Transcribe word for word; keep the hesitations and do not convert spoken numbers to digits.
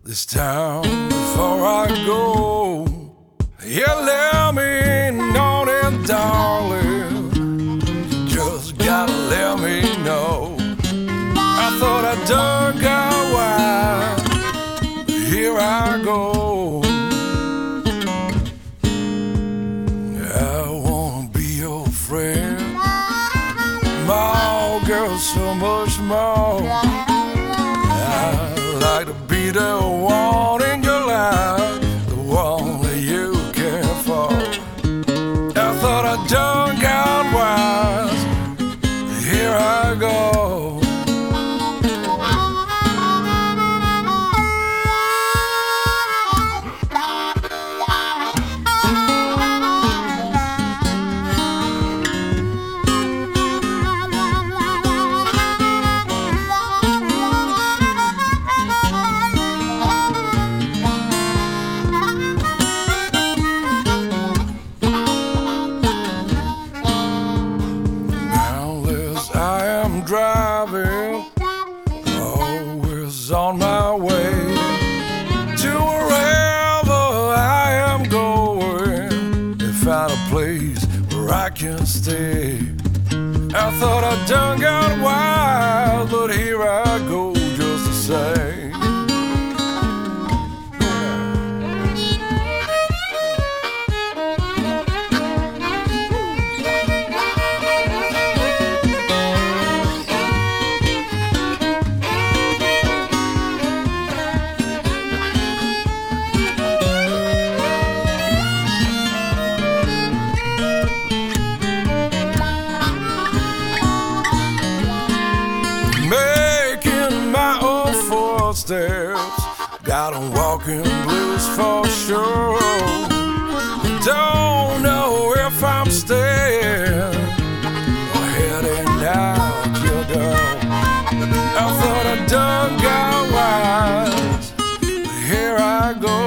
this town before I go. You let me know it, darling. You just gotta let me know. I thought I done got wild. Here I go. I wanna be your friend. My girl, so much more. I'd like to be the one in your life, the one that you care for. I thought I done got wise. Here I go. Driving, always on my way to wherever I am going, to find a place where I can stay. I thought I done got wild, but here I go just the same. Steps, got 'em walking blues for sure. Don't know if I'm staying or heading out your door. I thought I done got wise, but here I go.